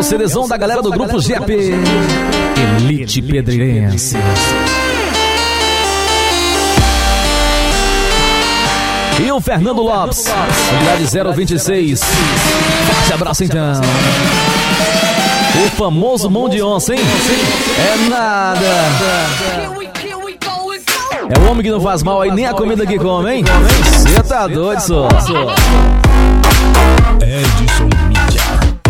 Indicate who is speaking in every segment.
Speaker 1: o CDzão da galera do grupo GP Elite Pedreirense. E o Fernando Lopes, unidade 026. Forte abraço então. O famoso mão de onça, hein? É nada. É o homem que não faz mal aí, nem a comida que come, hein? Você tá doido, só.
Speaker 2: Edson Mídia,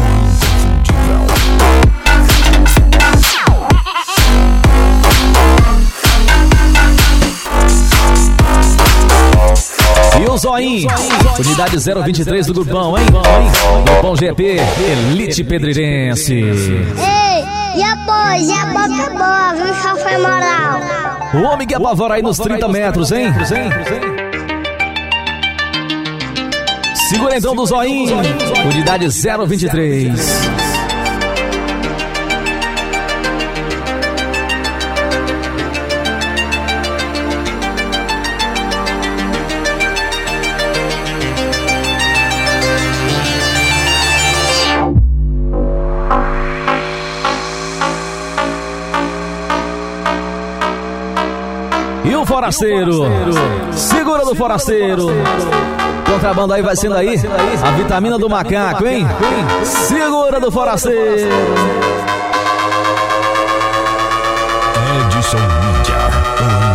Speaker 1: e o Zoinho, unidade 023 do grupão, hein? Grupão GP Elite Pedreirense.
Speaker 3: Ei, e após? E a boca boa, vamos sofrer moral.
Speaker 1: O homem que apavora aí nos 30 metros, hein? Segura então do Zoinho, unidade 023. E o Forasteiro, segura do Forasteiro. Contrabando aí vai sendo aí a vitamina do macaco, hein? Segura do Forasteiro.
Speaker 2: Edson Mídia.